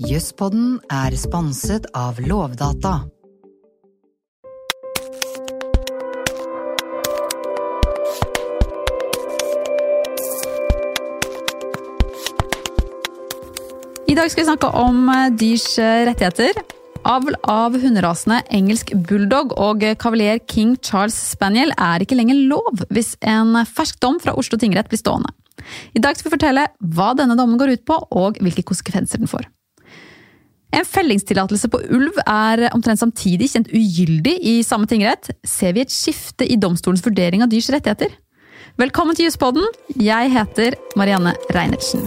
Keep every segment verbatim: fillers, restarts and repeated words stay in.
Juspodden er sponset av Lovdata. I dag skal vi snakke om dyrs rettigheter. Avl av hunderasene engelsk bulldog og kavalier King Charles Spaniel er ikke lenger lov hvis en fersk dom fra Oslo tingrett blir stående. I dag skal vi fortelle hva denne dommen går ut på og hvilke konsekvenser den får. En fellingstillatelse på ulv er omtrent samtidig kjent ugyldig i samme tingrett. Ser vi et skifte i domstolens vurdering av dyrs rettigheter? Velkommen til Juspodden. Jeg heter Marianne Reinertsen.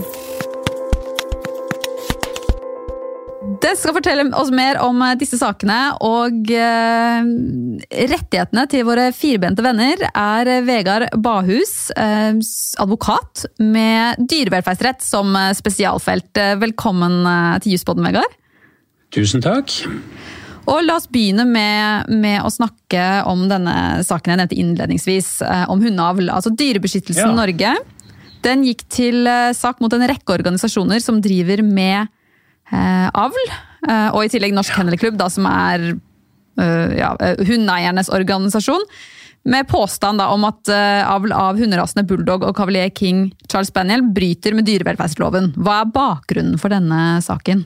Det skal fortelle oss mer om disse sakene, og eh, rettighetene til våre firbente venner er Vegard Bahus, eh, advokat med dyrevelferdsrett som spesialfelt. Velkommen til Juspodden, Vegard. Tusen takk. Og la oss begynne med, med å snakke om denne saken jeg nevnte innledningsvis, eh, om hundeavl, altså Dyrebeskyttelsen Ja. Norge. Den gikk til eh, sak mot en rekke organisasjoner som driver med Eh, avl, eh, og i tillegg Norsk Kennelklubb, da, som er eh, ja, hundeeiernes organisasjon, med påstand da, om at eh, avl av hunderasene Bulldog og Cavalier King Charles Spaniel bryter med dyrevelferdsloven. Hva er bakgrunnen for denne saken?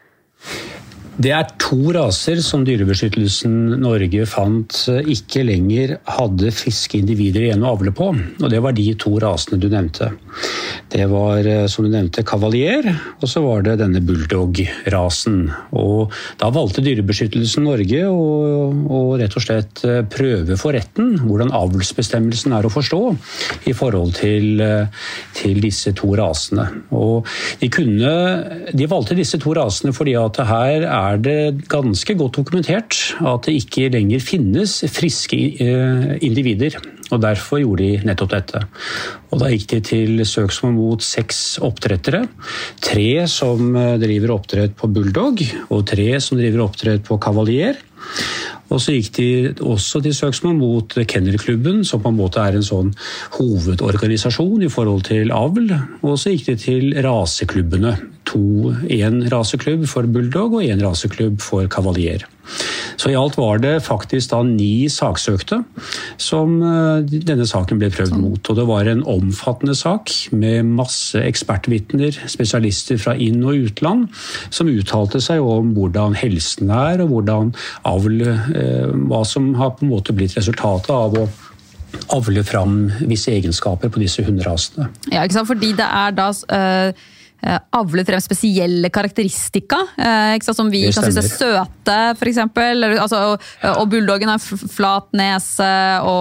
Det er to raser som Dyrebeskyttelsen Norge fant ikke lenger hadde friske individer igjen å avle på, og det var de to rasene du nevnte. Det var, som du nevnte, Cavalier, og så var det denne Bulldog-rasen. Og da valgte Dyrebeskyttelsen Norge å, å rett og slett prøve for retten hvordan avlsbestemmelsen er å forstå i forhold til, til disse to rasene. Og de, kunne, de valgte disse to rasene fordi at her er er det ganske godt dokumentert at det ikke lenger finnes friske individer, og derfor gjorde de nettopp dette. Og da gikk de til søksmål mot seks oppdrettere, tre som driver oppdrett på Bulldog, og tre som driver oppdrett på Cavalier. Og så gikk de også til søksmål mot Kennelklubben, som på en måte er en sånn hovedorganisasjon i forhold til avl. Og så gikk de til raseklubbene. To, en raseklubb for Bulldog og en raseklubb for Cavalier. Så i alt var det faktisk da ni saksøkte som denne saken ble prøvd mot. Og det var en omfattende sak med masse ekspertvitner, spesialister fra inn- og utland, som uttalte seg om hvordan helsen er og hvordan avl, hva som har på en måte blitt resultatet av å avle fram visse egenskaper på disse hunderasene. Ja, ikke sant? Fordi det er da øh, avlet frem spesielle karakteristika, øh, ikke sant? Som vi kan synes er søte, for eksempel. Altså, og, og bulldoggen har flat nese,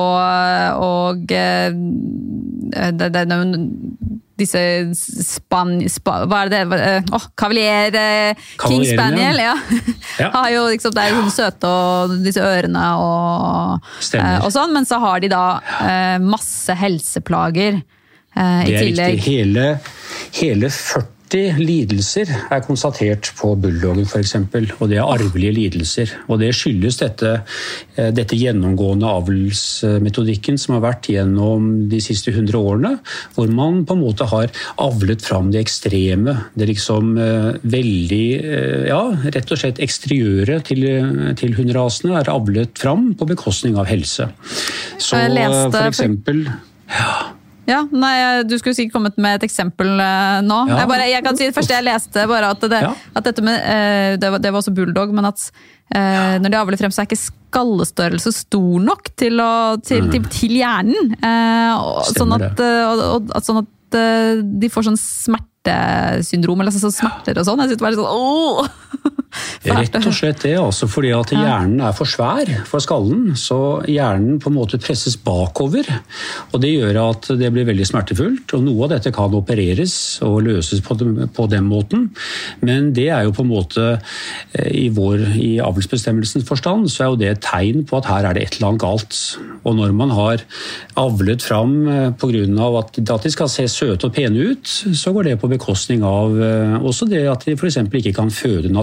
og, og øh, det, det er noen disse span... Spa, hva er det? Åh, oh, Cavalier, King Spaniel, ja. ja. Har jo, liksom, det er jo søte og disse ørene og, eh, og sånn, men så har de da eh, masse helseplager eh, i tillegg. Det er riktig. Hele, hele førti lidelser er konstatert på bulldoggen for eksempel, og det er arvelige lidelser. Og det skyldes dette, dette gjennomgående avlsmetodikken som har vært gjennom de siste hundre årene, hvor man på en måte har avlet fram det ekstreme, det liksom veldig, ja, rett og slett eksteriøret til, til hunderasene er avlet fram på bekostning av helse. Så for eksempel... Ja. Ja, nei, du skulle sikkert kommet med et eksempel uh, nå. Ja. Jeg, bare, jeg kan si det første jeg leste, bare at, det, ja. at dette med, uh, det, var, det var også bulldog, men at uh, ja. når de avler frem så er ikke skallestørrelse stor nok til, å, til, mm. til, til hjernen. Uh, sånn at, uh, og, og, sånn at uh, de får sånn smertesyndrom, eller sånn smerter og sånn. Jeg synes det var sånn, åh! Rett og slett det, altså, fordi at hjernen er for svær for skallen, så hjernen på en måte presses bakover, og det gjør at det blir veldig smertefullt, og noe av dette kan opereres og løses på den, på den måten, men det er jo på en måte i vår, i avlsbestemmelsens forstand, så er jo det et tegn på at her er det et eller annet galt, og når man har avlet fram på grunn av at, at de skal se søte og pene ut, så går det på bekostning av også det at de for eksempel ikke kan føde naturlig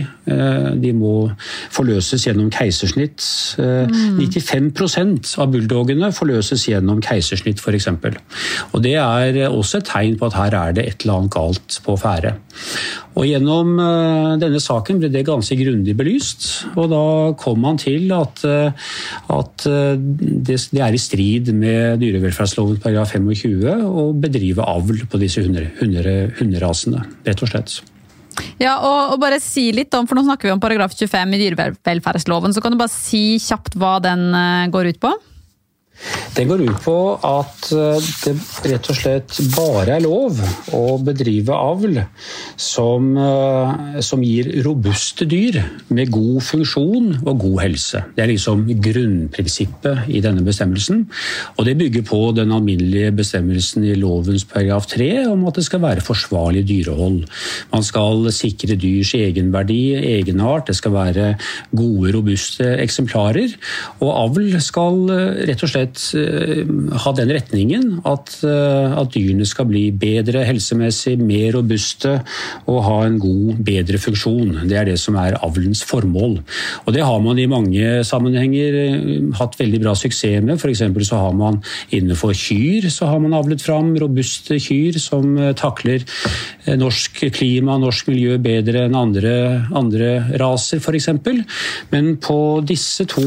De må forløses gjennom keisersnitt. Mm. nittifem prosent av bulldogene forløses gjennom keisersnitt, for eksempel. Og det er også et tegn på at her er det et eller annet galt på ferde. Og gjennom denne saken ble det ganske grundig belyst, og da kom man til at, at det er i strid med dyrevelferdsloven paragraf tjuefem å bedrive avl på disse hunder, hunder, hunderasene, rett og slett. Ja, og, og bare si litt om, for nå snakker vi om paragraf tjuefem i dyrevelferdsloven, så kan du bare si kjapt hva den går ut på? Den går ut på at det rett og slett bare er lov å bedrive avl som, som gir robuste dyr med god funksjon og god helse. Det er liksom grunnprinsippet i denne bestemmelsen, og det bygger på den alminnelige bestemmelsen i lovens paragraf tre om at det skal være forsvarlig dyrehold. Man skal sikre dyrs egenverdi, egenart, det skal være gode, robuste eksemplarer, og avl skal rett og slett ha den retningen at, at dyrene skal bli bedre helsemessig, mer robuste og ha en god, bedre funksjon. Det er det som er avlens formål. Og det har man i mange sammenhenger hatt veldig bra suksess med. For eksempel så har man innenfor kyr, så har man avlet fram robuste kyr som takler norsk klima, norsk miljø bedre enn andre, andre raser, for eksempel. Men på disse to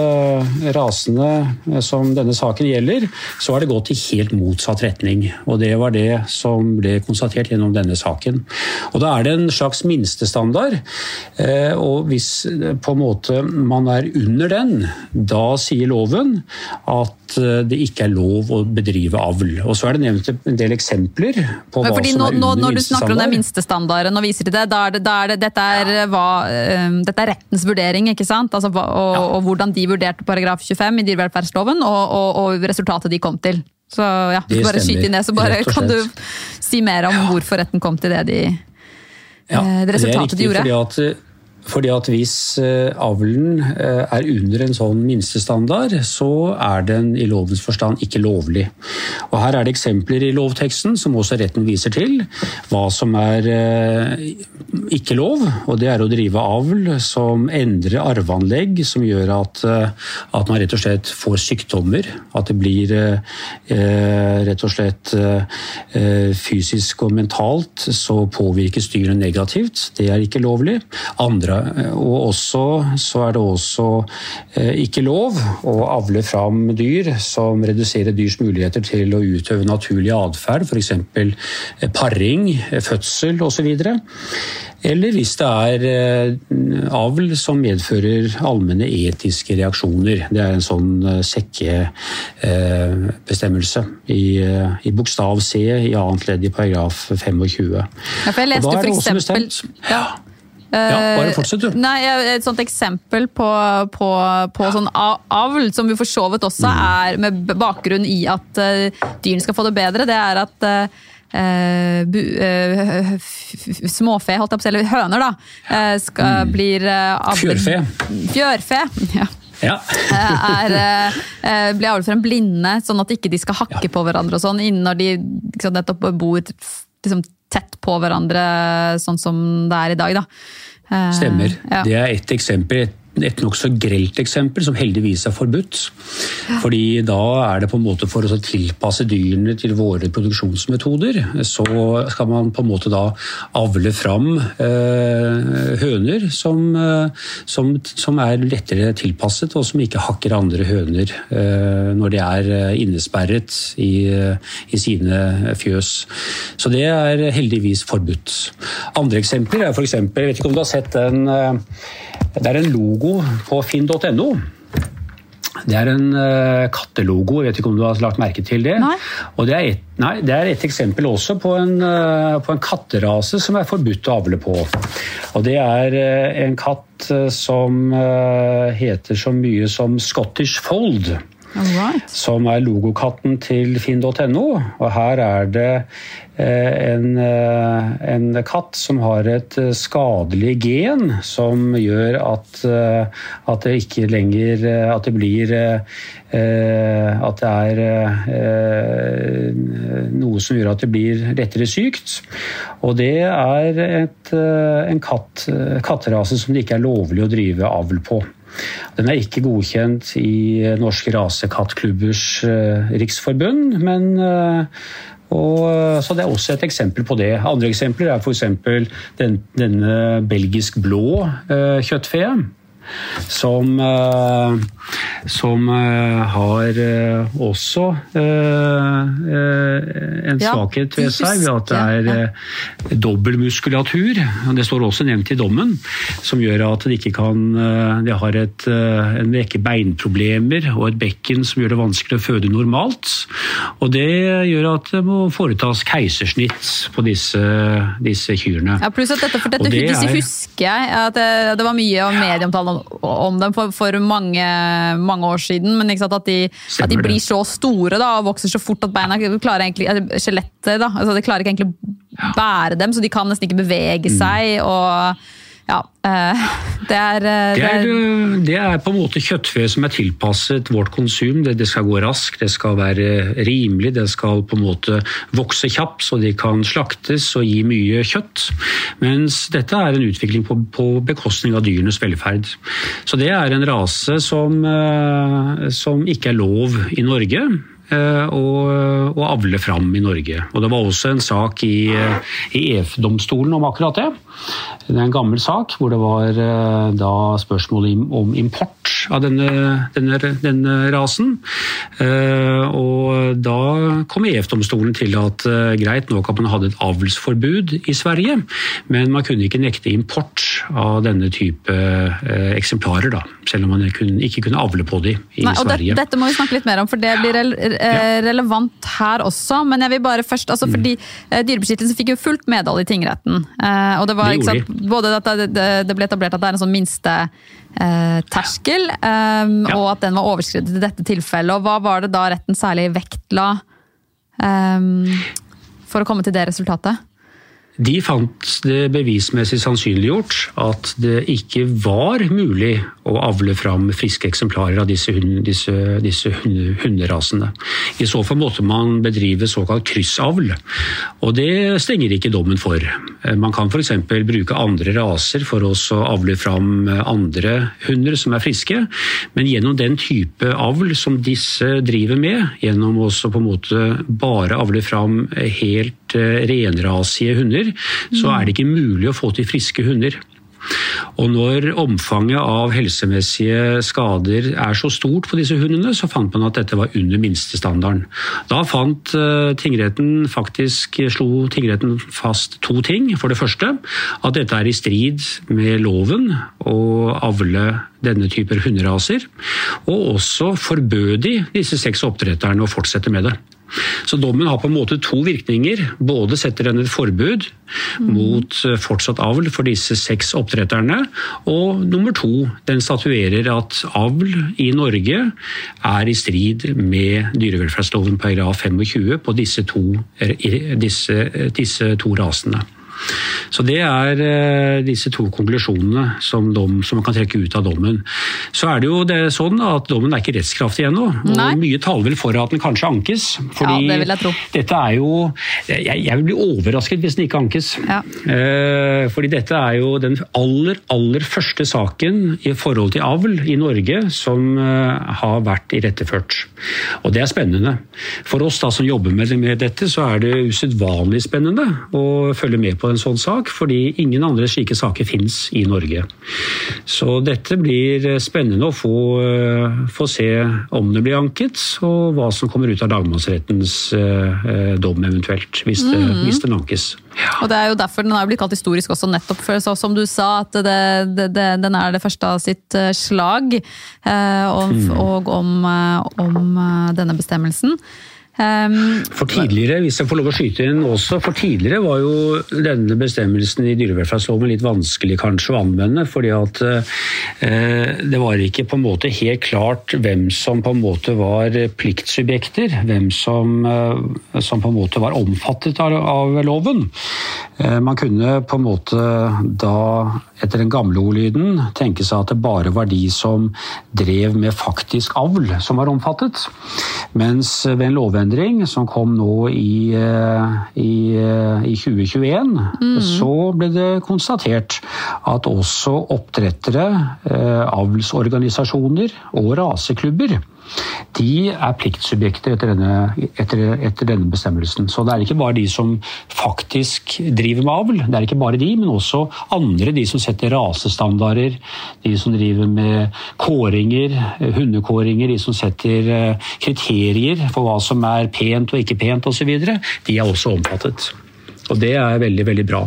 rasene som denne saken gjelder, så har det gått i helt motsatt retning. Og det var det som ble konstatert gjennom denne saken. Og da er det en slags minstestandard, og hvis på en måte man er under den, da sier loven at det ikke er lov å bedrive avl. Og så er det nevnt en del eksempler på hva Fordi som er nå, under når du snakker om den minstestandarden og viser til det, da er det, da er det dette, er, hva, um, dette er rettens vurdering, ikke sant? Altså, og, ja. og hvordan de vurderte paragraf tjuefem i dyrevelferdsloven, og, og, og resultatet de kom til. Så ja, bare skyt inn det, så bare kan du si mer om hvorfor retten kom til det, de, ja, det resultatet de gjorde. Det er riktig, fordi at Fordi at hvis avlen er under en sånn minstestandard, så er den i lovens forstand ikke lovlig. Og her er det eksempler i lovteksten som også retten viser til, hva som er ikke lov, og det er å drive avl som endrer arveanlegg, som gjør at, at man rett og slett får sykdommer, at det blir rett og slett fysisk og mentalt, så påvirkes dyrene negativt. Det er ikke lovlig. Andre Og også, så er det også eh, ikke lov å avle fram dyr som reduserer dyrs muligheter til å utøve naturlig adferd, for eksempel paring, fødsel og så videre. Eller hvis det er eh, avl som medfører allmenne etiske reaksjoner. Det er en sånn sekkebestemmelse eh, i, i bokstav C i annet ledd i paragraf tjuefem. Ja, for jeg leste for eksempel... Ja. Ja, bare fortsett du. Nei, et sånt eksempel på, på, på sånn avl, som vi for så vidt også er med bakgrunn i at uh, dyrene skal få det bedre, det er at uh, bu, uh, småfe, holdt jeg på å si, eller høner da, uh, skal, mm. blir uh, avl... Fjørfe. Fjørfe, ja. Ja. er, uh, blir avlet frem blinde, sånn at ikke de skal hakke ja. på hverandre og sånn, innen når de liksom, nettopp bor liksom, tett på hverandre, sånn som det er i dag da. Stemmer. Ja. Det er et eksempel, et, et nok så grelt eksempel som heldigvis er forbudt. Ja. Fordi da er det på en måte for å tilpasse dyrene til våre produksjonsmetoder, så skal man på en måte da avle fram eh, høner som, eh, som, som er lettere tilpasset og som ikke hakker andre høner eh, når de er innesperret i, i sine fjøs. Så det er heldigvis forbudt. Andre eksempler er for eksempel, jeg vet ikke om du har sett den, det er en logo på finn punktum no. Det er en uh, kattelogo, jeg vet ikke om du har lagt merke til det. Nei. Og det er, et, nei, det er et eksempel også på en, uh, på en katterase som er forbudt å avle på. Og det er uh, en katt uh, som uh, heter så mye som Scottish Fold. Alright. Som er logokatten til finn punktum no, og her er det en, en katt som har et skadelig gen som gjør at, at det ikke lenger, at det blir, at det er noe som gjør at det blir lettere sykt. Og det er et, en katt, katterase som det ikke er lovlig å drive avl på. Den er ikke godkjent i Norske Rasekattklubbers riksforbund, men og, så det er også et eksempel på det. Andre eksempler er for eksempel den, denne belgisk blå uh, kjøttfe, som, uh, som uh, har uh, også uh, en svakhet ved seg, ved at det er uh, dobbeltmuskulatur. Det står også nevnt i dommen, som gjør at det ikke kan, uh, det har et, uh, en rekke beinproblemer og et bekken som gjør det vanskelig å føde normalt. Og det gjør at det må foretas keisersnitt på disse, disse kyrene. Ja, pluss at dette, for dette det er, husker jeg, at det, det var mye medieomtale om dem for, for mange, mange år siden, men ikke sant, at, de, at de blir så store da, og vokser så fort at beina klarer egentlig, skjelettet da, altså det klarer ikke egentlig å bære dem, så de kan nesten ikke bevege seg, og ja, det er, det er det er på en måte kjøttfe som er tilpasset vårt konsum. Det, det skal gå raskt, det skal være rimelig, det skal på en måte vokse kjapt så de kan slaktes og gi mye kjøtt. Mens dette er en utvikling på, på bekostning av dyrenes velferd. Så det er en rase som, som ikke er lov i Norge. Og, og avle fram i Norge. Og det var også en sak i, i E F-domstolen om akkurat det. Det er en gammel sak hvor det var da spørsmål om import av denne, denne, denne rasen. Og da kom E F-domstolen til at greit nok at man hadde et avlsforbud i Sverige, men man kunne ikke nekte import av denne type eksemplarer da, selv om man ikke kunne avle på dem i Nei, og Sverige. Det, dette må vi snakke litt mer om, for det blir relevant her også, men jeg vil bare først, altså fordi Dyrebeskyttelsen fikk jo fullt medhold i tingretten, og det var det ikke sant, både at det, det ble etablert at det er en sånn minste eh, terskel, um, ja. Og at den var overskredet i dette tilfellet, og hva var det da retten særlig vektla um, for å komme til det resultatet? De fant det bevismessig sannsynliggjort at det ikke var mulig å avle fram friske eksemplarer av disse, hund, disse, disse hund, hunderasene. I så fall måtte man bedrive såkalt kryssavl, og det stenger ikke dommen for. Man kan for eksempel bruke andre raser for å avle fram andre hunder som er friske, men gjennom den type avl som disse driver med, gjennom også på en måte bare avle fram helt renrasige hunder, så er det ikke mulig å få til friske hunder. Og når omfanget av helsemessige skader er så stort på disse hundene, så fant man at dette var under minstestandarden. Da fant uh, tingretten faktisk, slo tingretten fast to ting. For det første, at dette er i strid med loven å avle denne typer hunderaser, og også forbød de disse seks oppdretterne å fortsette med det. Så dommen har på en måte to virkninger. Både setter den et forbud mm. mot fortsatt avl for disse seks oppdretterne, og nummer to, den statuerer at avl i Norge er i strid med dyrevelferdsloven paragraf tjuefem på disse to, disse, disse to rasene. Så det er disse to konklusjonene som, dom, som man kan trekke ut av dommen. Så er det jo det sånn at dommen er ikke rettskraftig ennå, og Nei. Mye taler vel for at den kanskje ankes. Fordi ja, det vil jeg tro. Dette er jo, jeg, jeg vil bli overrasket hvis den ikke ankes. Ja. Eh, fordi dette er jo den aller, aller første saken i forhold til avl i Norge som uh, har vært iretteført. Og det er spennende. For oss da som jobber med, med dette, så er det usedvanlig spennende å følge med på en sånn sak, fordi ingen andre slike saker finnes i Norge. Så dette blir spennende å få, få se om det blir anket, og hva som kommer ut av lagmannsrettens eh, dom eventuelt, hvis, det, mm. hvis den ankes. Ja. Og det er jo derfor den har blitt kalt historisk også, nettopp for så, som du sa, at det, det, det, den er det første av sitt slag eh, og, mm. og om, om denne bestemmelsen. Um, for tidligere, hvis jeg får lov å skyte inn også, for tidligere var jo denne bestemmelsen i dyrevelferdsloven litt vanskelig kanskje å anvende, fordi at eh, det var ikke på en måte helt klart hvem som på en måte var pliktsubjekter, hvem som, eh, som på en måte var omfattet av, av loven. Eh, man kunne på en måte da, etter den gamle ordlyden, tenke seg at det bare var de som drev med faktisk avl som var omfattet, mens ved en lovendring som kom nå i, i, i tjue tjueen, mm. så ble det konstatert at også oppdrettere, avlsorganisasjoner og raseklubber, de er pliktsubjekter etter denne, etter, etter denne bestemmelsen. Så det er ikke bare de som faktisk driver med avl, det er ikke bare de, men også andre, de som setter rasestandarder, de som driver med kåringer, hundekåringer, de som setter kriterier for hva som er pent og ikke pent og så videre, de er også omfattet. Og det er veldig, veldig bra.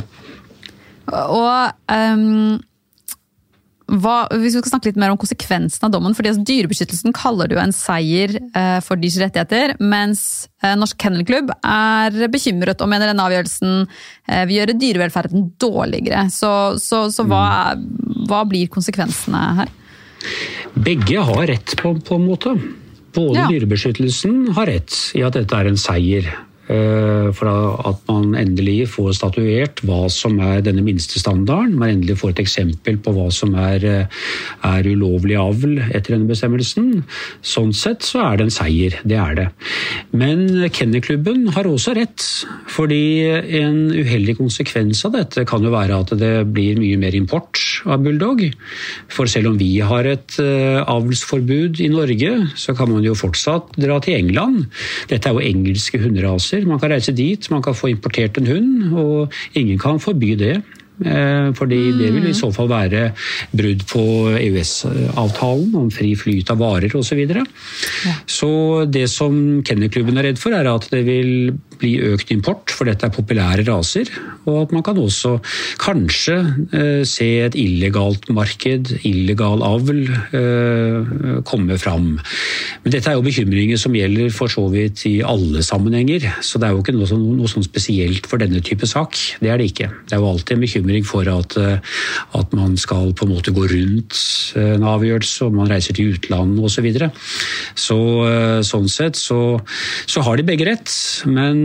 Og um, hva, hvis vi skal snakke litt mer om konsekvensen av dommen, fordi altså, dyrebeskyttelsen kaller det jo en seier uh, for dyrs rettigheter, mens uh, Norsk Kennelklubb er bekymret og mener denne avgjørelsen uh, vil gjøre dyrevelferden dårligere. Så, så, så hva, hva blir konsekvensene her? Begge har rett på, på en måte. Både ja. Dyrebeskyttelsen har rett i at dette er en seier, for at man endelig får statuert hva som er denne minste standarden, man endelig får et eksempel på hva som er, er ulovlig avl etter denne bestemmelsen. Sånn sett så er det en seier, det er det. Men Kennelklubben har også rett, fordi en uheldig konsekvens av dette kan jo være at det blir mye mer import av bulldog. For selv om vi har et avlsforbud i Norge, så kan man jo fortsatt dra til England. Dette er jo engelske hunderaser. Man kan reise dit, man kan få importert en hund, og ingen kan forby det. Fordi det vil i så fall være brudd på E U S-avtalen om fri flyt av varer og så videre. Ja. Så det som Kennelklubben er redd for er at det vil bli økt import, for dette er populære raser, og at man kan også kanskje eh, se et illegalt marked, illegal avl eh, komme fram. Men dette er jo bekymringer som gjelder for så vidt i alle sammenhenger, så det er jo ikke noe, noe, noe sånn spesielt for denne type sak. Det er det ikke. Det er jo alltid en bekymring for at, at man skal på en måte gå rundt en avgjørelse, og man reiser til utlandet og så videre. Så sånn sett så, så har de begge rett, men,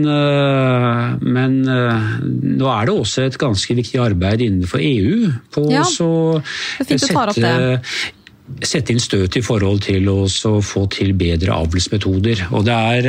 men nå er det også et ganske viktig arbeid innenfor E U på ja, å sette sette inn støt i forhold til å få til bedre avlsmetoder. Og det er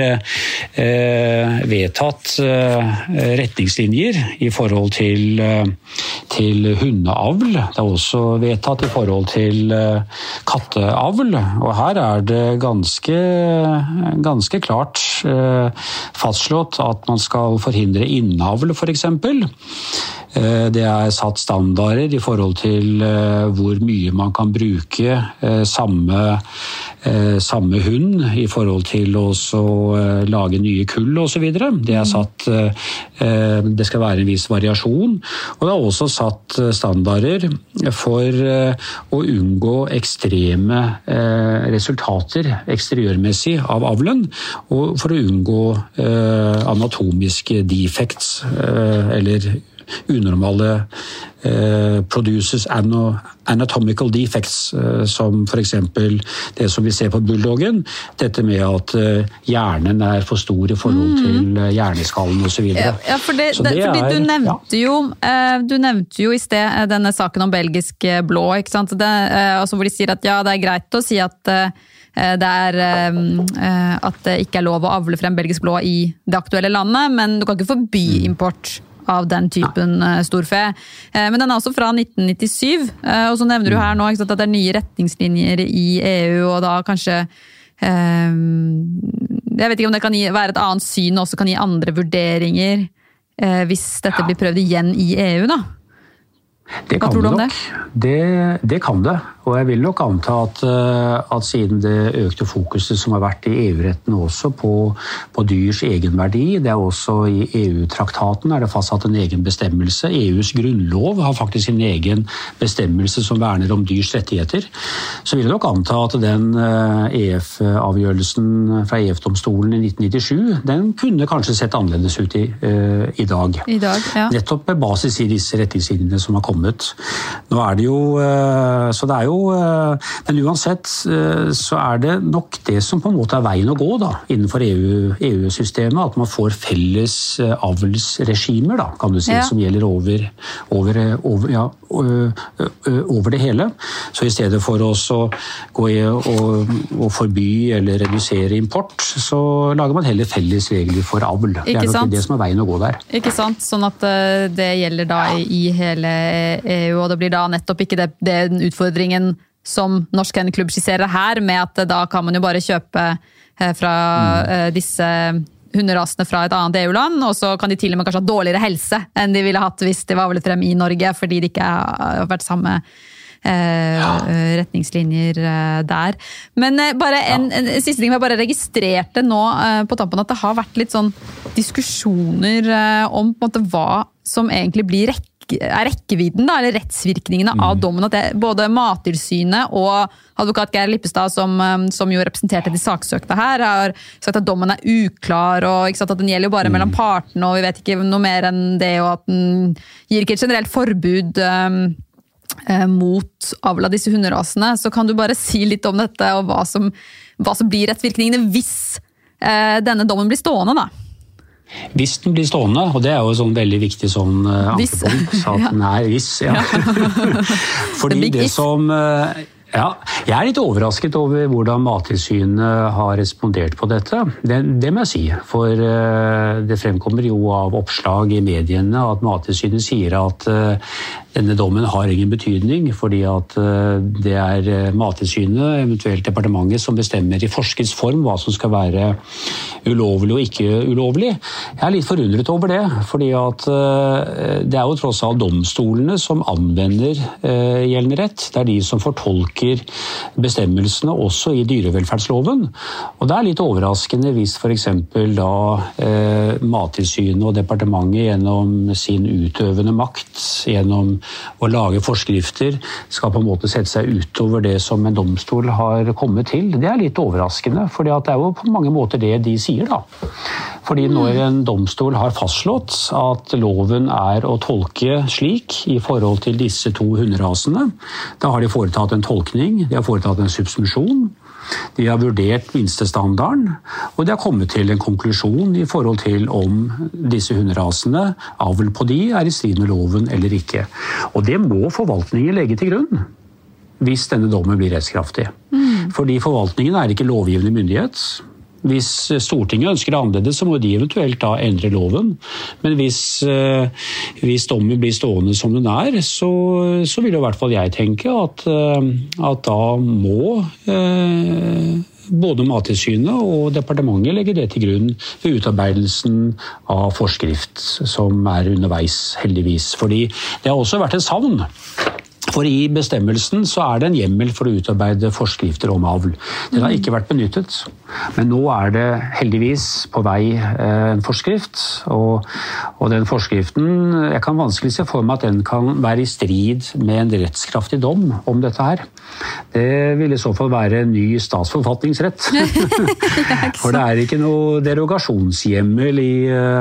eh, vedtatt eh, retningslinjer i forhold til, eh, til hundeavl. Det er også vedtatt i forhold til eh, katteavl. Og her er det ganske, ganske klart eh, fastslått at man skal forhindre innavl, for eksempel. Det er satt standarder i forhold til hvor mye man kan bruke samme, samme hund i forhold til å lage nye kull og så videre. Det er satt, det skal være en viss variasjon, og det er også satt standarder for å unngå ekstreme resultater eksteriørmessig av avlen, og for å unngå anatomiske defects eller unormale eh, produces anatomical defects, eh, som for eksempel det som vi ser på bulldoggen, dette med at eh, hjernen er for stor i forhold til eh, hjerneskallen og så videre. Ja, for det, så det, det fordi er, du nevnte ja. jo, eh, du nevnte jo i sted denne saken om belgisk blå, ikke sant? Det, eh, altså hvor de sier at ja, det er greit å si at eh, det er eh, at det ikke er lov å avle frem belgisk blå i det aktuelle landet, men du kan ikke forby import av den typen ja. storfe. Men den er også fra nitten nittisju, og så nevner du her nå ikke sant, at det er nye retningslinjer i E U, og da kanskje eh, jeg vet ikke om det kan gi, være et annet syn, og også kan gi andre vurderinger eh, hvis dette ja. blir prøvd igjen i E U da? Det kan det nok. Det? Det, det kan det. Og jeg vil nok anta at, at siden det økte fokuset som har vært i E U-retten også på, på dyrs egenverdi, det er også i E U-traktaten er det fastsatt en egen bestemmelse. E U's grunnlov har faktisk en egen bestemmelse som verner om dyrs rettigheter. Så vil jeg nok anta at den E F-avgjørelsen fra E F-domstolen i nitten nittisju, den kunne kanskje sett annerledes ut i, uh, i dag. I dag, ja. Nettopp med basis i disse retningslinjene som har kommet. Nå er det jo, uh, så det er jo Men uansett så er det nok det som på en måte er veien å gå da, innenfor E U-systemet, at man får felles avlsregimer, da, kan du si, ja. Som gjelder over, over, over, ja, over det hele. Så i stedet for oss å gå i og, og forby eller redusere import, så lager man heller felles regler for avl. Det er nok det som er veien å gå der. Ikke sant? Sånn at det gjelder da i hele E U, og det blir da nettopp ikke det, det den utfordringen som Norsk Kennelklubb skisserer her, med at da kan man jo bare kjøpe fra mm. disse hunderasene fra et annet E U-land, og så kan de til og med kanskje ha dårligere helse enn de ville hatt hvis de var avlet frem i Norge, fordi det ikke har vært samme eh, ja. retningslinjer der. Men bare en, en siste ting, jeg bare registrerte nå på tampen at det har vært litt sånn diskusjoner om på en måte hva som egentlig blir rekke er rekkevidden da, eller rettsvirkningene av dommen, at det, både Mattilsynet og advokat Geir Lippestad, som, som jo representerte de saksøkte her, har sagt at dommen er uklar, og ikke sant, at den gjelder jo bare mm. mellom partene, og vi vet ikke noe mer enn det, og at den gir ikke et generelt forbud um, uh, mot avl av disse hunderasene. Så kan du bare si litt om dette, og hva som, hva som blir rettsvirkningene hvis uh, denne dommen blir stående da? Hvis den blir stående, og det er jo sånn veldig viktig sånn uh, ankepunkt, så at den er viss. Ja. Fordi det som... Uh, Ja, jeg er litt overrasket over hvordan Mattilsynet har respondert på dette. Det, det må jeg si, for uh, det fremkommer jo av oppslag i mediene at Mattilsynet sier at uh, denne dommen har ingen betydning, fordi at uh, det er Mattilsynet, eventuelt departementet, som bestemmer i forskriftsform hva som skal være ulovlig og ikke ulovlig. Jeg er litt forundret over det, fordi at uh, det er jo tross alt domstolene som anvender uh, gjeldende rett. Det er de som fortolker bestemmelsene også i dyrevelferdsloven. Og det er litt overraskende hvis for eksempel da eh, Mattilsynet og departementet gjennom sin utøvende makt, gjennom å lage forskrifter, skal på en måte sette seg utover det som en domstol har kommet til. Det er litt overraskende, for det er jo på mange måter det de sier da. Fordi når en domstol har fastslått at loven er å tolke slik i forhold til disse to hunderasene, da har de foretatt en tolkning, de har foretatt en subsumpsjon, de har vurdert minstestandarden, og de har kommet til en konklusjon i forhold til om disse hunderasene, avl på de, er i strid med loven eller ikke. Og det må forvaltningen legge til grunn hvis denne dommen blir rettskraftig. Mm. Fordi forvaltningen er ikke lovgivende myndighet. Hvis Stortinget ønsker det annerledes, så må de eventuelt da endre loven. Men hvis, eh, hvis dommen blir stående som den er, så, så vil i hvert fall jeg tenke at, at da må eh, både Mattilsynet og departementet legge det til grunn ved utarbeidelsen av forskrift som er underveis, heldigvis. Fordi det har også vært en savn. For i bestemmelsen så er det en hjemmel for å utarbeide forskrifter om avl. Den har ikke vært benyttet, men nå er det heldigvis på vei en forskrift, og, og den forskriften, jeg kan vanskelig se for meg at den kan være i strid med en rettskraftig dom om dette her. Det vil i så fall være en ny statsforfatningsrett. For det er ikke noe derogasjonshjemmel i,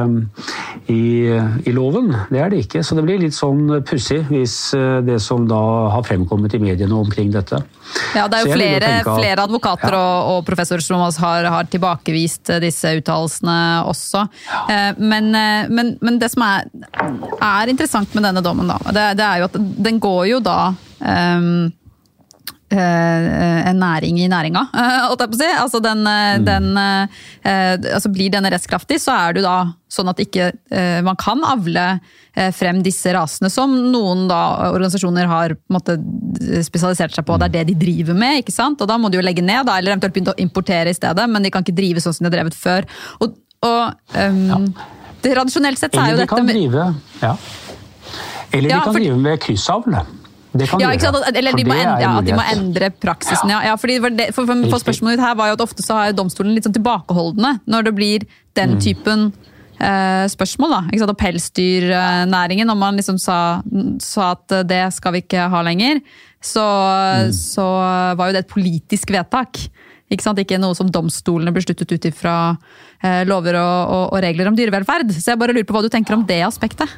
i, i loven, det er det ikke. Så det blir litt sånn pussig hvis det som da har fremkommet i mediene omkring dette. Ja, det er jo flere, tenke, flere advokater ja. og, og professorer som har, har tilbakevist disse uttalelsene også. Ja. Men, men, men det som er, er interessant med denne dommen, da, det, det er jo at den går jo da um, en næring i næringa, holdt jeg på å si. Altså, den, mm. den, altså blir denne rettskraftig, så er det jo da sånn at ikke man kan avle frem disse rasene som noen da, organisasjoner har på en måte spesialisert seg på. Det er det de driver med, ikke sant? Og da må de jo legge ned, da, eller eventuelt begynne å importere i stedet, men de kan ikke drive sånn som de har drevet før. Og, og um, ja. Tradisjonelt sett så er jo dette... Eller de kan drive, ja. Eller de ja, kan for... drive med kryssavl. Det kan ja, de gjøre. Eller de må, endre, ja, at de må endre praksisen. Ja. Ja, fordi det, for, for, for spørsmålet her var jo at ofte så har domstolen litt sånn tilbakeholdende når det blir den typen eh, spørsmål. Da, ikke sant? Og pelsdyrnæringen, om man liksom sa, sa at det skal vi ikke ha lenger, så, mm. så var jo det et politisk vedtak. Ikke sant? Ikke noe som domstolene besluttet ut ifra eh, lover og, og, og regler om dyrevelferd. Så jeg bare lurer på hva du tenker om det aspektet.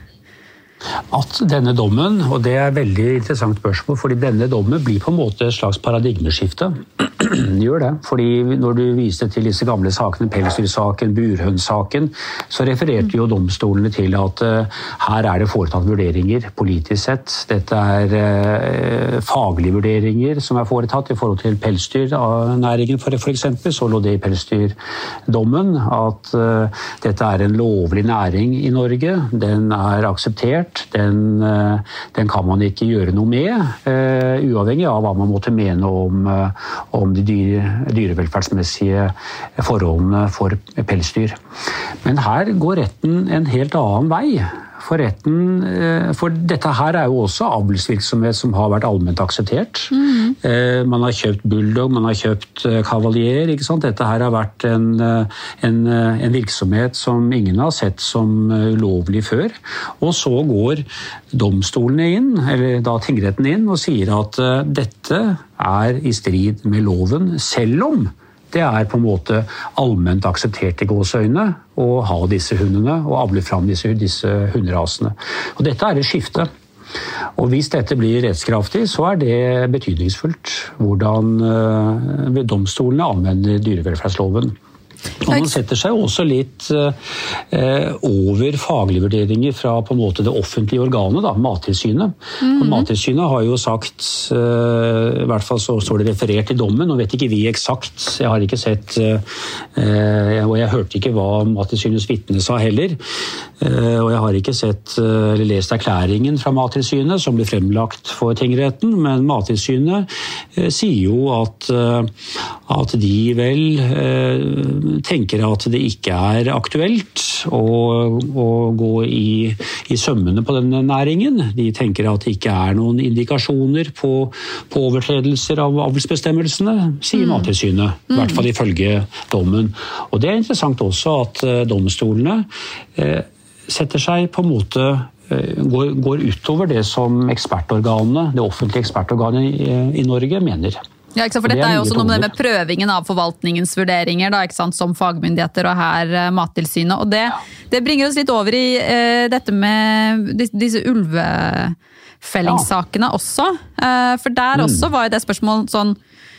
At denne dommen, og det er et veldig interessant spørsmål, fordi denne dommen blir på en måte et slags paradigmeskifte. Gjør det, fordi når du viste til disse gamle sakene, pelsdyrsaken, burhønsaken, så refererte jo domstolene til at uh, her er det foretatt vurderinger politisk sett. Dette er uh, faglige vurderinger som er foretatt i forhold til pelsdyrnæringen for, for eksempel. Så lå det i pelsdyrdommen at uh, dette er en lovlig næring i Norge. Den er akseptert. Den, den kan man ikke gjøre noe med, uh, uavhengig av hva man måtte mene om, uh, om de dyre, dyrevelferdsmessige forholdene for pelsdyr. Men her går retten en helt annen vei. For retten, for dette her er jo også avlsvirksomhet som har vært allment akseptert. Mm. Man har kjøpt bulldog, man har kjøpt kavalier, ikke sant? Dette her har vært en, en, en virksomhet som ingen har sett som ulovlig før. Og så går domstolene inn, eller da tingretten inn, og sier at dette er i strid med loven, selv om det er på en måte allment akseptert i gåseøyne å ha disse hundene og avle fram disse, disse hunderasene. Og dette er et skifte. Og hvis dette blir rettskraftig, så er det betydningsfullt hvordan uh, domstolene anvender dyrevelferdsloven. Og man setter seg også litt eh, over faglige vurderinger fra på en måte det offentlige organet, da, Mattilsynet. Mm-hmm. Og Mattilsynet har jo sagt, eh, i hvert fall så står det referert i dommen, og vet ikke vi eksakt, jeg har ikke sett, eh, og jeg hørte ikke hva Mattilsynets vitne sa heller, eh, og jeg har ikke sett, eller lest erklæringen fra Mattilsynet som ble fremlagt for tingretten, men Mattilsynet eh, sier jo at, eh, at de vel eh, tenker at det ikke er aktuelt å, å gå i, i sømmene på denne næringen. De tenker at det ikke er noen indikasjoner på, på overtredelser av avlsbestemmelsene, sier mm. Mattilsynet, i hvert fall ifølge dommen. Og det er interessant også at domstolene eh, setter seg på en måte går, går utover det som ekspertorganene, det offentlige ekspertorganet i, i Norge mener. Ja, ikke sant? For dette er jo også noe med, med prøvingen av forvaltningens vurderinger, da, ikke sant? Som fagmyndigheter og her uh, Mattilsynet. Og det, det bringer oss litt over i uh, dette med disse, disse ulvefellingssakene ja. også. Uh, for der mm. også var jo det spørsmål sånn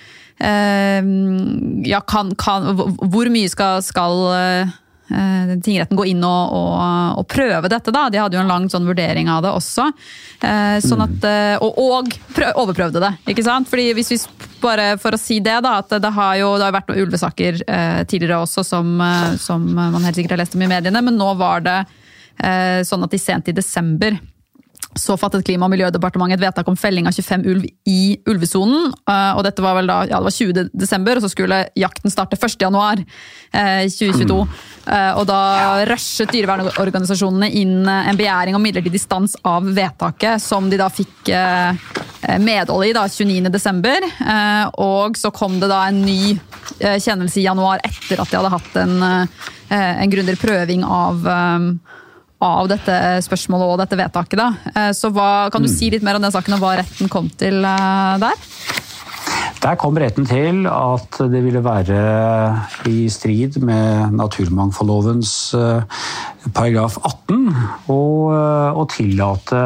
uh, ja, kan, kan, hvor mye skal, skal uh, tingretten gå inn og, og, og prøve dette da. De hadde jo en lang sånn vurdering av det også. Sånn at, og, og prøv, overprøvde det, ikke sant? Fordi hvis vi bare for å si det da, at det har jo det har vært noen ulvesaker tidligere også som, som man helt sikkert har lest om i mediene, men nå var det sånn at i sent i desember så fattet Klima- og miljødepartementet et vedtak om felling av tjuefem ulv i ulvesonen, og dette var vel da, ja det var tjuende desember, og så skulle jakten starte første januar tjue tjueto, og da rushet dyrevernorganisasjonene inn en begjæring om midlertidig stans av vedtaket, som de da fikk medhold i da tjueniende desember, og så kom det da en ny kjennelse i januar etter at de hadde hatt en, en grundig prøving av av dette spørsmålet og dette vedtaket da. Så hva, kan du si litt mer om den saken og hva retten kom til der? Der kom retten til at det ville være i strid med naturmangfoldlovens paragraf atten og, og tillate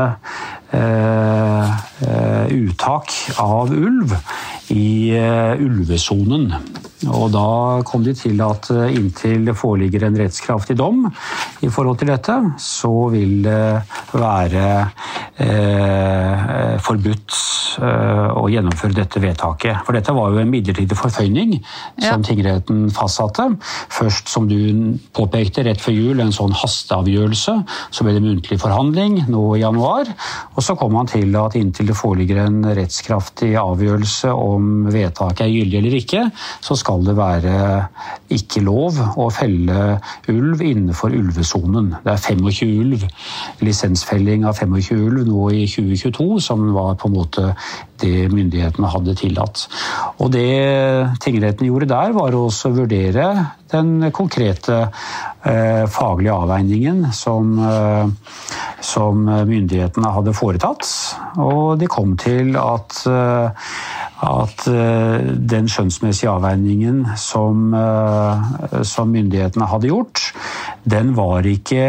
uh, uh, uttak av ulv i uh, ulvesonen. Og da kom de til at inntil det foreligger en rettskraftig dom i forhold til dette, så vil det være eh, forbudt å gjennomføre dette vedtaket. For dette var jo en midlertidig forføyning som ja. tingretten fastsatte. Først, som du påpekte, rett før jul, en sånn hasteavgjørelse. Så ble det muntlig forhandling nå i januar. Og så kom man til at inntil det foreligger en rettskraftig avgjørelse om vedtaket er gyldig eller ikke, så skal det være ikke lov å felle ulv innenfor ulvesonen. Det er tjuefem ulv, lisensfelling av tjuefem ulv nå i tjue tjueto, som var på en måte det myndighetene hadde tillatt. Og det tingretten gjorde der var å også vurdere den konkrete eh, faglige avveiningen som, eh, som myndighetene hadde foretatt. Og de kom til at, eh, at eh, den skjønnsmessige avveiningen som, eh, som myndighetene hadde gjort, den var ikke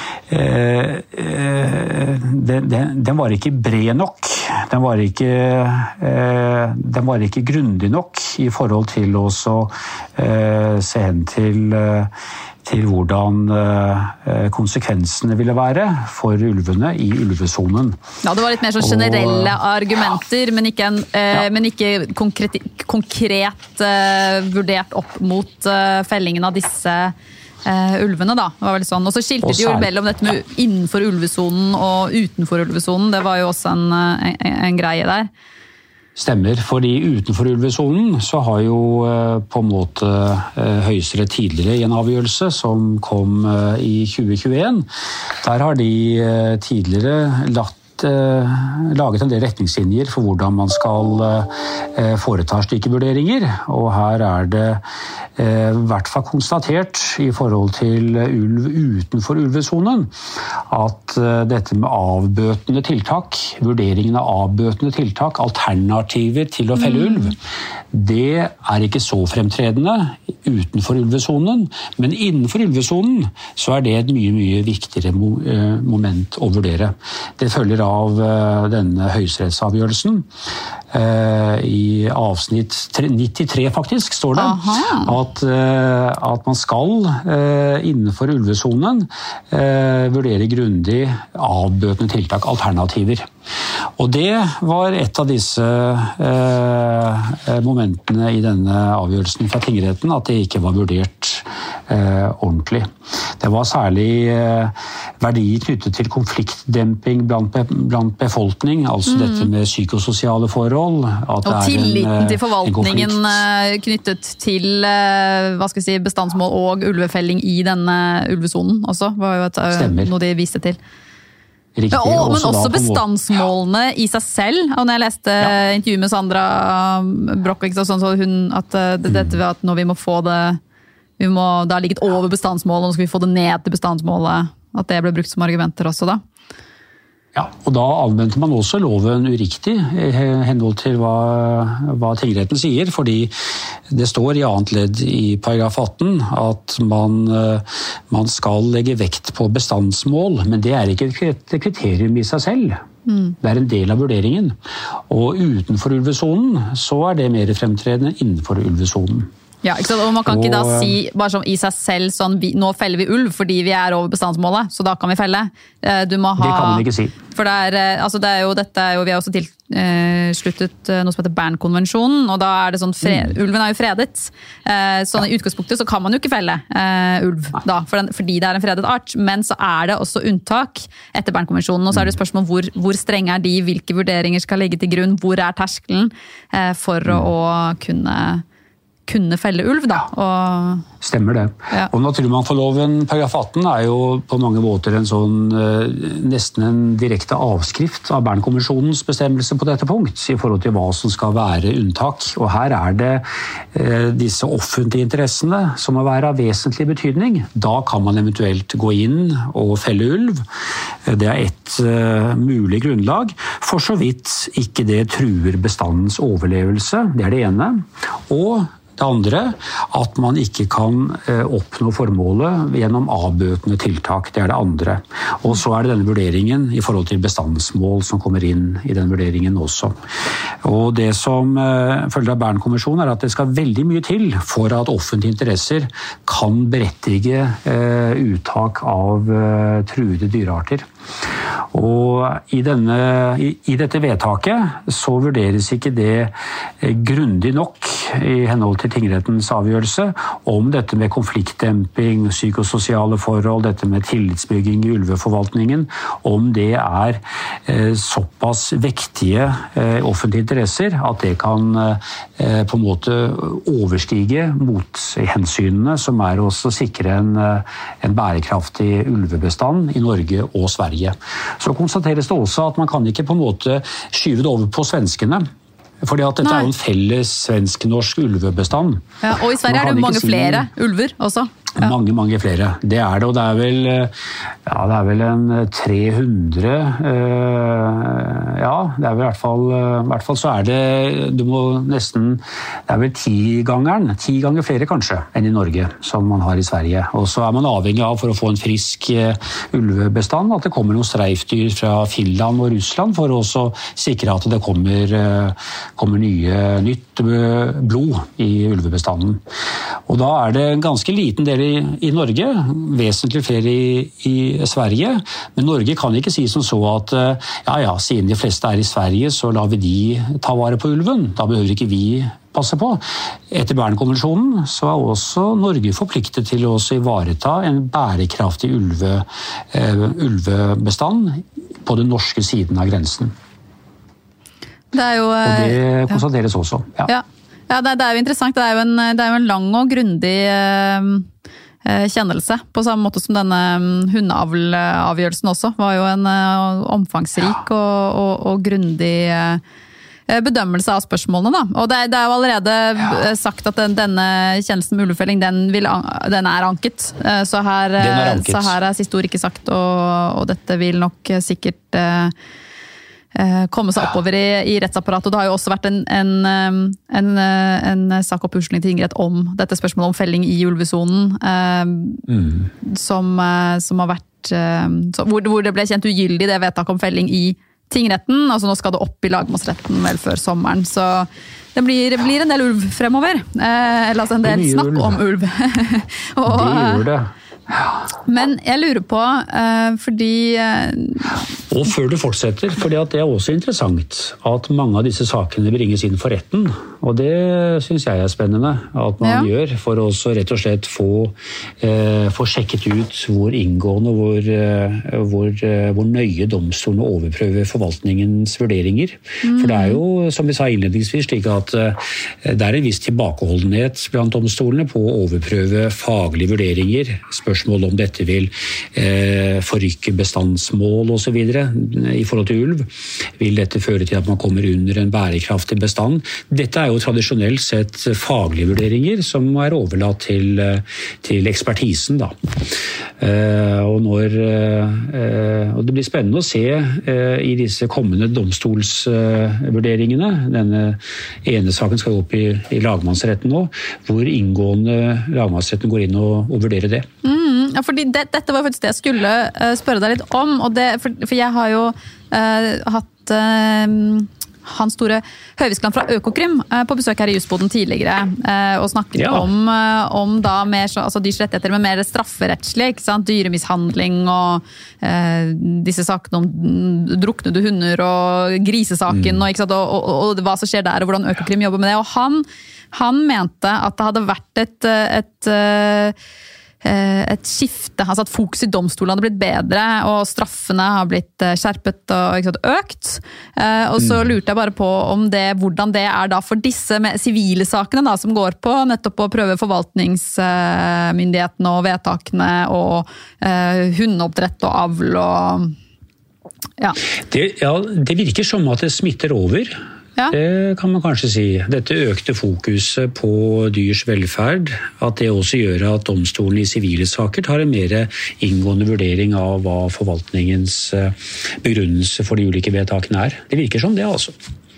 eh, eh, den, den, den var ikke bred nok. Den var ikke, eh, den var ikke grundig nok i forhold til å eh, se hen til, eh, til hvordan eh, konsekvensene ville være for ulvene i ulvesonen. Ja, det var litt mer sånn generelle Og, argumenter, men ikke, en, eh, ja. men ikke konkret, konkret eh, vurdert opp mot eh, fellingen av disse Uh, ulvene da, det var vel sånn. Og så skilte de jo mellom dette med innenfor ulvesonen og utenfor ulvesonen. Det var jo også en, en, en greie der. Stemmer, fordi utenfor ulvesonen så har jo uh, på en måte uh, Høyesterett tidligere i en avgjørelse som kom uh, i tjue tjueen. Der har de uh, tidligere latt laget en del retningslinjer for hvordan man skal eh, foreta slike vurderinger. Og her er det eh, i hvert fall konstatert i forhold til ulv utenfor ulvesonen at eh, dette med avbøtende tiltak, vurderingen av avbøtende tiltak, alternativer til å felle ulv, det er ikke så fremtredende utenfor ulvesonen, men innenfor ulvesonen så er det et mye, mye viktigere mo- eh, moment å vurdere. Det følger av av denne høyesterettsavgjørelsen. I avsnitt nittitre faktisk står det at, at man skal innenfor ulvesonen vurdere grundig avbøtende tiltak, alternativer. Og det var et av disse momentene i denne avgjørelsen fra tingretten, at det ikke var vurdert ordentlig. Det var særlig verdier knyttet til konfliktdemping blant, blant befolkning, altså mm. dette med psykososiale forhold. At og tilliten til forvaltningen knyttet til hva skal jeg si, bestandsmål og ulvefelling i denne ulvesonen også, var jo et, noe de viste til. Riktig, ja, og, men også bestandsmålene i seg selv. Og når jeg leste ja. intervjuet med Sandra Broch, sånn, så hun at det, dette ved at når vi må få det, vi må, det har ligget over bestandsmålet, og nå skal vi få det ned til bestandsmålet, at det ble brukt som argumenter også da. Ja, og da anvendte man også loven uriktig i henhold til hva, hva tingretten sier, fordi det står i annet ledd i paragraf atten at man, man skal legge vekt på bestandsmål, men det er ikke et kriterium i seg selv. Mm. Det er en del av vurderingen. Og utenfor ulvesonen så er det mer fremtredende innenfor ulvesonen. Ja, ikke sant? Og man kan ikke og, da si bare som i seg selv sånn, vi, nå feller vi ulv fordi vi er over bestandsmålet, så da kan vi felle. Du må ha, det kan man ikke si. For det er, altså det er jo, dette er jo, vi har også tilsluttet eh, noe som heter Bernkonvensjonen, og da er det sånn, fred, mm. ulven er jo fredet. Eh, sånn ja. I utgangspunktet så kan man jo ikke felle eh, ulv da, for den, fordi det er en fredet art, men så er det også unntak etter Bernkonvensjonen, og så er det spørsmål hvor, hvor strenge er de, hvilke vurderinger skal ligge til grunn, hvor er terskelen eh, for mm. å, å kunne kunne felle ulv da. Og, Stemmer det. Ja. Og naturmangfoldloven paragraf atten er jo på mange måter en sånn, nesten en direkte avskrift av Bernkonvensjonens bestemmelse på dette punkt, i forhold til hva som skal være unntak. Og her er det eh, disse offentlige interessene som må være av vesentlig betydning. Da kan man eventuelt gå inn og felle ulv. Det er et uh, mulig grunnlag, for så vidt ikke det truer bestandens overlevelse, det er det ene. Og det andre, at man ikke kan oppnå formålet gjennom avbøtende tiltak. Det er det andre. Og så er det denne vurderingen i forhold til bestandsmål som kommer inn i den vurderingen også. Og det som følger av Bernkonvensjonen er at det skal veldig mye til for at offentlige interesser kan berettige uttak av truede dyrearter. Og i, denne, i, i dette vedtaket så vurderes ikke det grundig nok i henhold til tingrettens avgjørelse om dette med konfliktdemping, psykososiale forhold, dette med tillitsbygging i ulveforvaltningen, om det er eh, såpass vektige eh, offentlige interesser at det kan eh, på en måte overstige mot hensynene som er å sikre en, en bærekraftig ulvebestand i Norge og Sverige. Så konstateres det også at man kan ikke på en måte skyve det over på svenskene. Fordi at dette Nei. er jo en felles svensk-norsk ulvebestand. Ja, og i Sverige er det mange si... flere ulver også. Ja. Mange, mange flere. Det er det, og det er vel, ja, det er vel en tre hundre, øh, ja, det er vel i hvert fall, i hvert fall så er det, du må nesten, det er vel ti-gangeren, ti ganger flere kanskje enn i Norge, som man har i Sverige. Og så er man avhengig av for å få en frisk ulvebestand, at det kommer noen streifdyr fra Finland og Russland, for å også sikre at det kommer, kommer nye, nytt blod i ulvebestanden. Og da er det en ganske liten del i, i Norge, vesentlig flere i, i Sverige, men Norge kan ikke si som så at ja, ja, siden de fleste er i Sverige, så lar vi de ta vare på ulven. Da behøver ikke vi passe på. Etter Bernkonvensjonen så er også Norge forpliktet til å ivareta en bærekraftig ulve, uh, ulvebestand på den norske siden av grensen. Det er jo, uh, og det konstateres ja. også. Ja. Ja. Ja, det, det er jo interessant. Det er jo en, det er jo en lang og grundig eh, kjennelse, på samme måte som denne hundeavlavgjørelsen også. Var jo en eh, omfangsrik og, og, og grundig eh, bedømmelse av spørsmålene. Da. Og det, det er jo allerede ja. sagt at den, denne kjennelsen med ulvefelling, den, vil, den er anket. Så her, er anket. Så her er siste ord ikke sagt, og, og dette vil nok sikkert eh, komme seg oppover i, i rettsapparatet. Det har jo også vært en, en, en, en sak opp Oslo tingrett om dette spørsmålet om felling i ulvesonen, eh, mm. som, som har vært eh, så, hvor, hvor det ble kjent ugyldig det vedtaket om felling i tingretten. Altså nå skal det opp i lagmannsretten vel før sommeren, så det blir, blir en del ulv fremover. Eh, eller altså en del snakk ulv. om ulv. Og, det gjør det. Men jeg lurer på, uh, fordi uh... Og før du fortsetter, fordi at det er også interessant at mange av disse sakene bringes inn for retten, og det synes jeg er spennende at man ja. gjør, for å også rett og slett få, uh, få sjekket ut hvor inngående, hvor, uh, hvor, uh, hvor nøye domstolene overprøver forvaltningens vurderinger. Mm. For det er jo, som vi sa innledningsvis, slik at uh, det er en viss tilbakeholdenhet blant domstolene på å overprøve faglige vurderinger, spørsmål om dette vil eh, forrykke bestandsmål og så videre i forhold til ulv. Vil dette føre til at man kommer under en bærekraftig bestand? Dette er jo tradisjonelt sett faglige vurderinger som er overlatt til, til ekspertisen. Da. Eh, og, når, eh, og det blir spennende å se eh, i disse kommende domstolsvurderingene. Denne ene saken skal gå opp i, i lagmannsretten nå, hvor inngående lagmannsretten går inn og, og vurderer det. Mm, ja, fordi det, dette var faktisk det jeg skulle uh, spørre deg litt om, og det, for, for jeg har jo uh, hatt uh, Hans Tore Høviskland fra Økokrim uh, på besøk her i Jusboden tidligere, uh, og snakket ja. om, uh, om da mer, altså dyrs rettigheter, men mer strafferettslig, ikke sant? Dyremishandling og uh, disse sakene om druknede hunder og grisesaken, mm. og, ikke sant? Og, og, og, og hva som skjer der, og hvordan Økokrim jobber med det, og han, han mente at det hadde vært et, et, et et skifte, altså at fokus i domstolene hadde blitt bedre, og straffene har blitt skjerpet og ikke sant, økt. Og så lurte jeg bare på om det, hvordan det er da for disse sivile sakene da, som går på nettopp å prøve forvaltningsmyndighetene og vedtakene og uh, hundeoppdrett og avl og ja. Det, ja, det virker som at det smitter over. Ja. Det kan man kanskje si. Dette økte fokuset på dyrs velferd, at det også gjør at domstolen i sivile saker tar en mer inngående vurdering av hva forvaltningens begrunnelse for de ulike vedtakene er. Det virker som det, altså.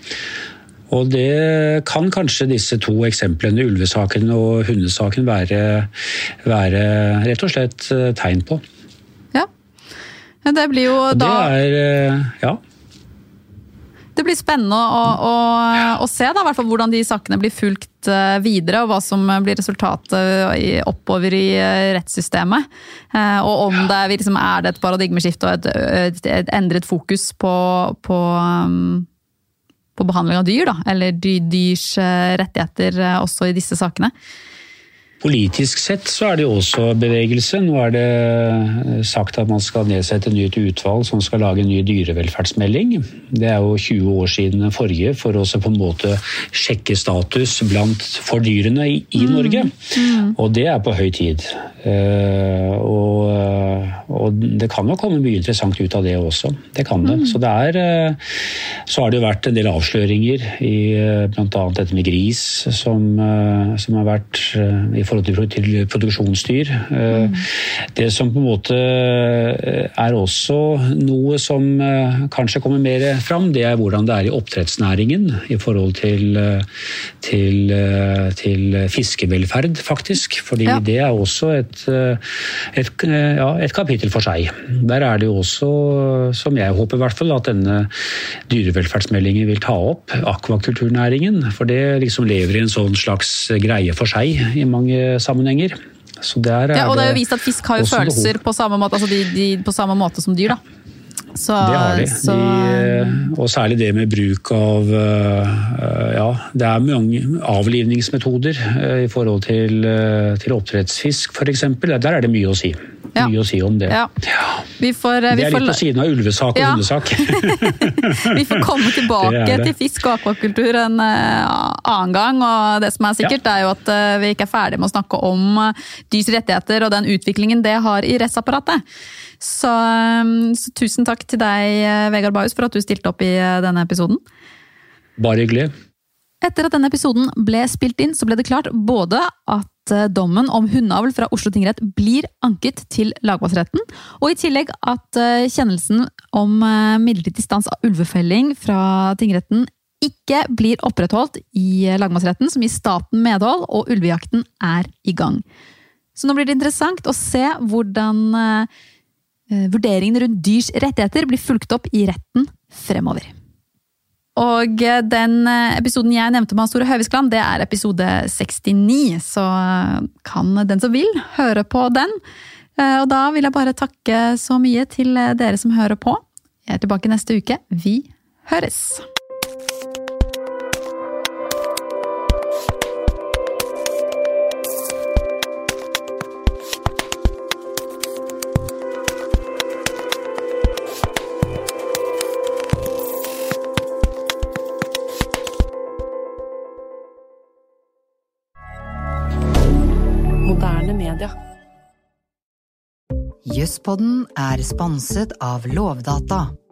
Og det kan kanskje disse to eksemplene, ulvesaken og hundesaken, være, være rett og slett tegn på. Ja, det blir jo og da... Det er, ja... Det blir spennende å, å, å og se da, i hvert fall hvordan de sakene blir fulgt videre, og hva som blir resultatet oppover i rettssystemet. Og om det liksom, er det et paradigmeskifte og et, et endret fokus på, på, på behandling av dyr, da, eller dyrs rettigheter også i disse sakene. Politisk sett så er det jo også bevegelse. Nå er det sagt at man skal nedsette et nytt utvalg som skal lage en ny dyrevelferdsmelding. Det er jo tjue år siden den forrige for å på en måte sjekke status blant for dyrene i, i Norge. Mm. Og det er på høy tid. Uh, og, og det kan jo komme mye interessant ut av det også. Det kan det. Mm. Så det er, uh, så har det jo vært en del avsløringer i uh, blant annet dette med gris som, uh, som har vært uh, i forhold til, til produksjonsdyr. Mm. Det som på en måte er også noe som kanskje kommer mer fram, det er hvordan det er i oppdrettsnæringen i forhold til, til, til fiskevelferd, faktisk. Fordi ja. Det er også et, et, ja, et kapittel for seg. Der er det jo også, som jeg håper i hvert fall, at denne dyrevelferdsmeldingen vil ta opp akvakulturnæringen, for det liksom lever i en sånn slags greie for seg i mange sammenhenger. Så der er ja, og det er jo vist at fisk har jo følelser på samme måte, altså de, de, på samme måte som dyr, da. Så, det har de. Så... de. Og særlig det med bruk av ja, det er mange avlivningsmetoder i forhold til, til oppdrettsfisk, for eksempel. Der er det mye å si. Ja. Mye å si om det. Ja. Ja. Vi får, det er vi litt får... på siden av ulvesak og ja. hundesak. Vi får komme tilbake det det. til fisk og akvakultur en annen gang, og det som er sikkert ja. er jo at vi ikke er ferdige med å snakke om dyrs rettigheter og den utviklingen det har i rettsapparatet. Så, så tusen takk til deg, Vegard Bahus, for at du stilte opp i denne episoden. Bare hyggelig. Etter at denne episoden ble spilt inn, så ble det klart både at dommen om hundeavl fra Oslo tingrett blir anket til lagmannsretten, og i tillegg at kjennelsen om midlertidig stans av ulvefelling fra tingretten ikke blir opprettholdt i lagmannsretten, som gir staten medhold, og ulvejakten er i gang. Så nå blir det interessant å se hvordan vurderingen rundt dyrs rettigheter blir fulgt opp i retten fremover. Og den episoden jeg nevnte med Hans Tore Høviskland, det er episode sekstini, så kan den som vil høre på den. Og da vil jeg bare takke så mye til dere som hører på. Jeg er tilbake neste uke. Vi høres! Moderne media. Juspodden er sponset av Lovdata.